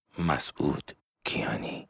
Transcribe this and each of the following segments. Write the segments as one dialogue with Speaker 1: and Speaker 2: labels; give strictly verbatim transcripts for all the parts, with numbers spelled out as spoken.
Speaker 1: مسعود کیانی.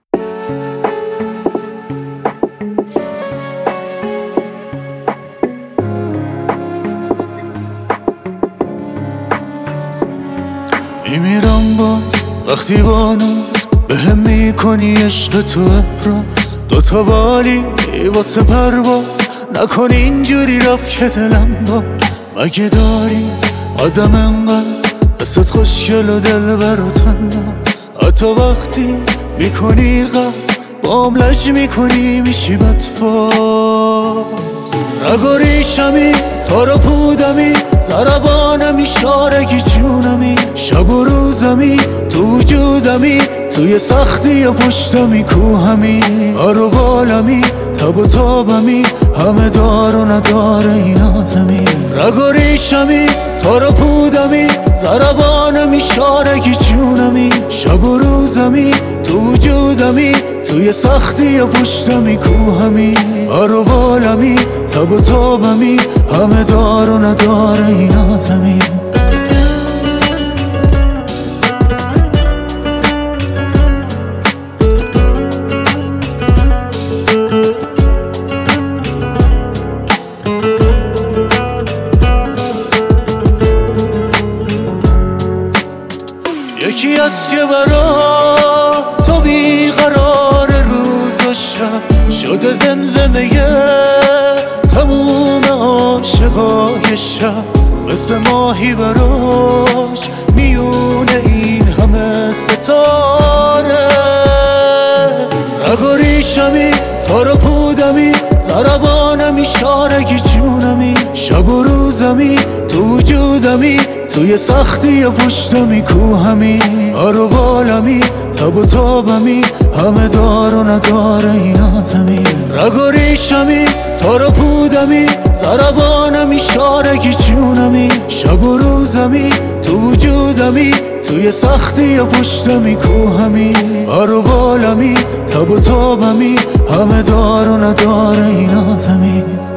Speaker 1: میمیرم باز وقتی بانوز به هم میکنی عشق تو ابراز، دوتا بالی واسه پرواز نکن اینجوری رفت که دلم باز. مگه داری آدم انقدر دستت خوشگل و دل برا تناز، حتی وقتی میکنی غم بام لج میکنی میشی بدفاز. نگاریشمی تارا پودمی زربانمی شارگی جونمی، شب و روزمی تو وجودمی، توی سختی و پشتمی کوهمی، آرو بالمی تب و تابمی همه دار و ندار این آدمی. نگاریشمی تارا پودمی زربانمی شارگی جونمی، شب و روزمی تو وجودمی، توی سختی و پشتمی کوهمی، آرو بالمی تب و تابمی همه دار و ندار این آدمی. یکی از که برا تو بیقرار روز و شب شده زمزمه تموم عاشقای شب، مثل ماهی براش میونه این همه ستاره. نگاریشمی تارا پودمی زربانمی شارگی جونمی، شب و روزمی تو وجودمی، توی سختی و پشتمی کوهمی، آرو بالمی تب و تابمی همه دار و ندار این آدمی. نگاریشمی تارا پودمی زربانمی شارگی جونمی، شب و روزمی تو وجودمی، توی سختی و پشتمی کوهمی، آرو بالمی تب و تابمی همه دار و ندار این آدمی.